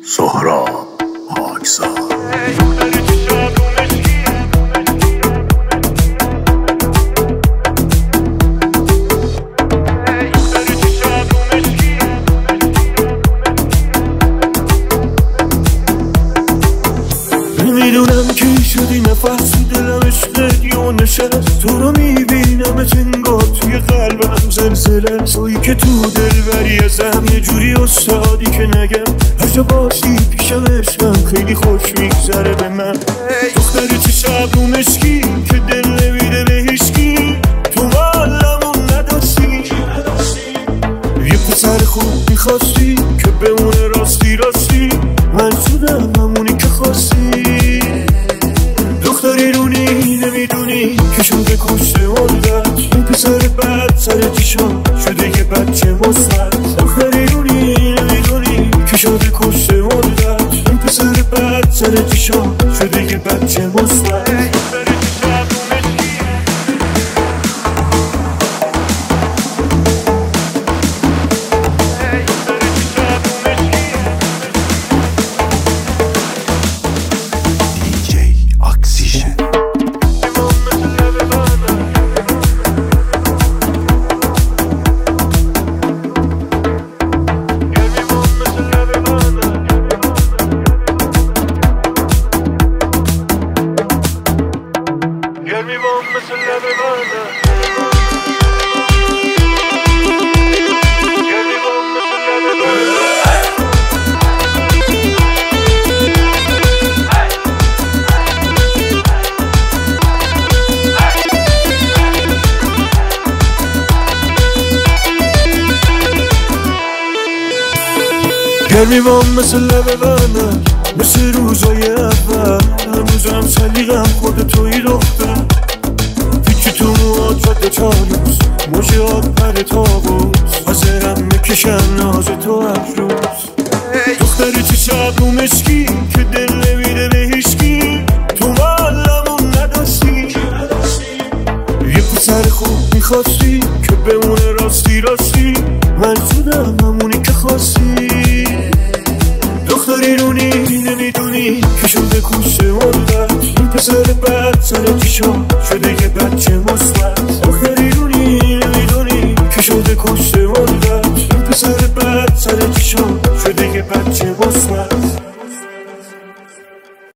سهراب پاکزاد. نمیدونم کی شدی نفس دلم عشقت یا نشست، تو رو میبینم انگار توی قلبم زلزله، تویی که تو دلبری ازم یه جوری استادی که نگم هر جا باشی پیشم عشقم خیلی خوش میگذره به من. دختری چه شب رو مشکی که دل نمیده به هیچکی، تو حالمون نداشتی یه پسر خوب میخواستی که بمونه راستی راستی، من شدم همونی که خواستی. دختری رونی نمیدونی که شده کشته مردت، این پسر بد سر چیشان شده یه بچه مثبت. دختری رونی نمیدونی که شده کشته مردت، این پسر بد سر چیشان شده یه بچه مثبت. گرمی بام مثل لب منه، مثل روزای اول، هنوزم سلیقم خود توی دختر. هیچی تو موهات رد چالوس، موجات پر تابوس، حاضرم میکشم ناز تو هر روز. دختری چه شب رو مشکی که دل نمیده به هیچکی، تو حالمون نداشتی یه پسر خوب میخواستی که بمونه راستی راستی، من شدم همونی که خواستی. دختری رونی نمیدونی که شده کشته مردت، این پسر بد سر چیشان شده یه بچه مثبت. دختری رونی نمیدونی که شده کشته مردت، این پسر بد سر چیشان